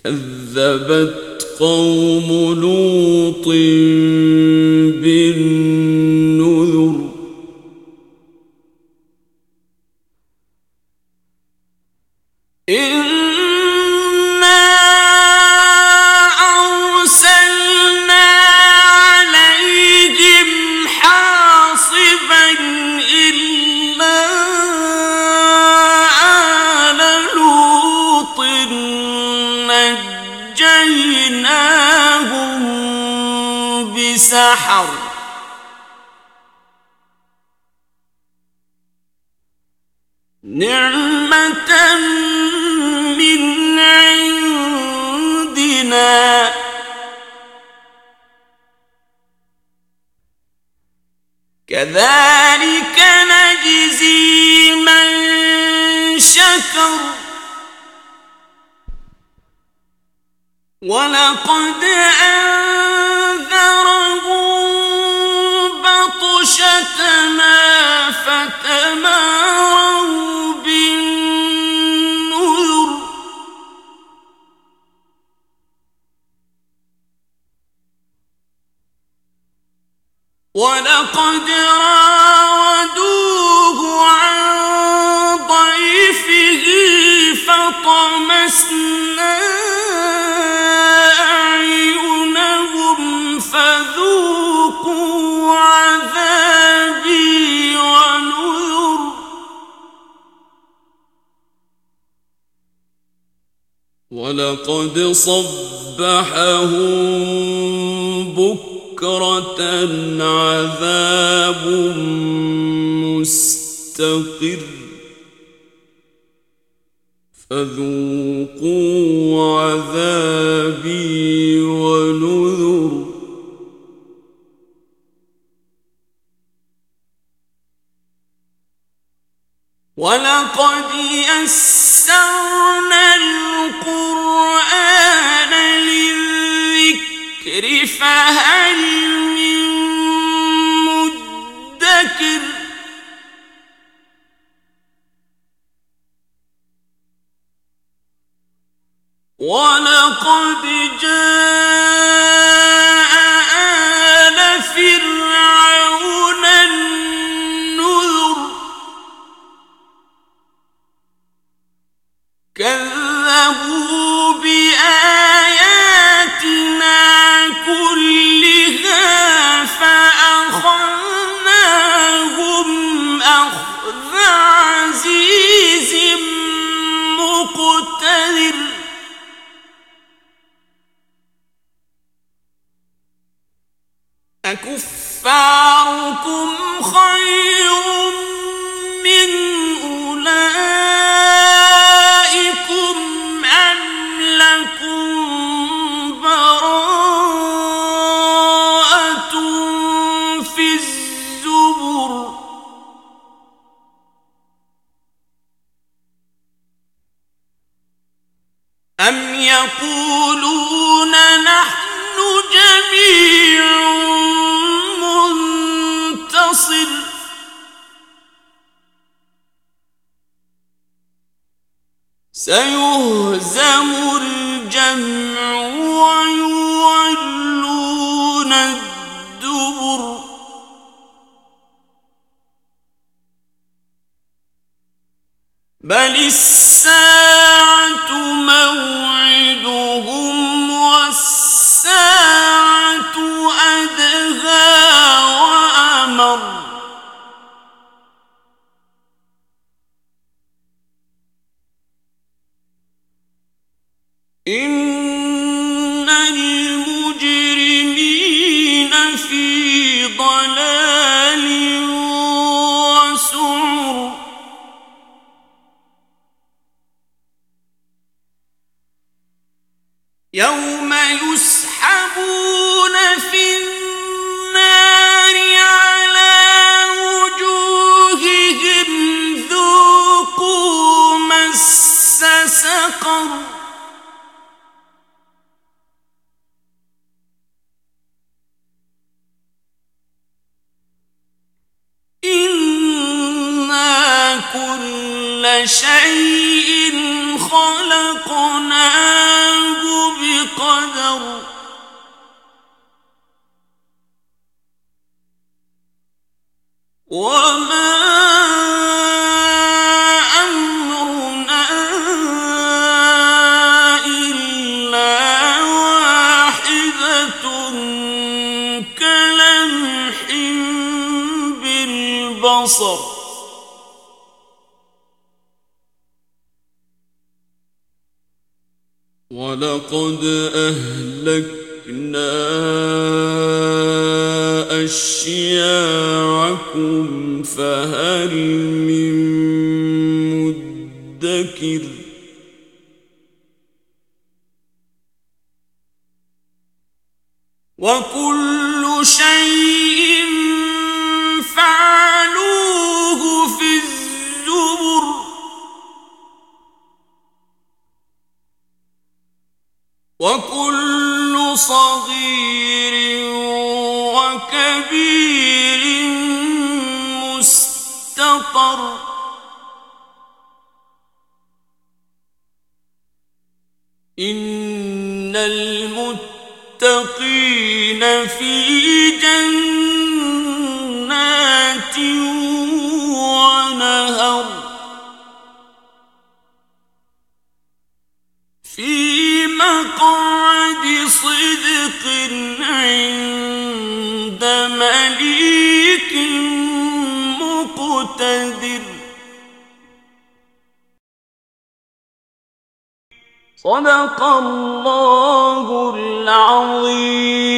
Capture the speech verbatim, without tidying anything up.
كذبت قوم لوط بالنذر إنا أرسلنا عليهم حاصبا إلا آل لوط نجيناهم بسحر نعمة من عندنا كذلك نجزي من شكر ولقد أنذرهم بطشتنا فتماروا بالنذر ولقد راودوه عن ضيفه فطمسنا أعينهم فذوقوا عذابي ونذر ولقد صبحهم بكرة عذاب مستقر فذوقوا عذابي ونذر ولقد يسرنا القرآن للذكر فهل من مدكر ولقد جاء آل فرعون النذر كذبوا بآياتنا كلها فأخذناهم أخذ عزيز مقتدر أكفاركم خير من أولئكم أم لكم براءة في الزبر أم يقولون نحن جميع منتصر سيهزم الجمع ويولون الدبر بل الساعة موعدهم والساعة أدهى وأمر إن المجرمين في ضلال وسعر يوم يسحبون في النار على وجوههم ذوقوا مس سقر إنا كل شيء خلقناه بصر ولقد أهلكنا أشياعكم فهل من مدكر وكل شيء فعلوه في الزبر وكل صغير وكبير مستطر إن المتقين في جنات ونهر في مقعد صدق عند مليك مقتدر صدق الله العظيم.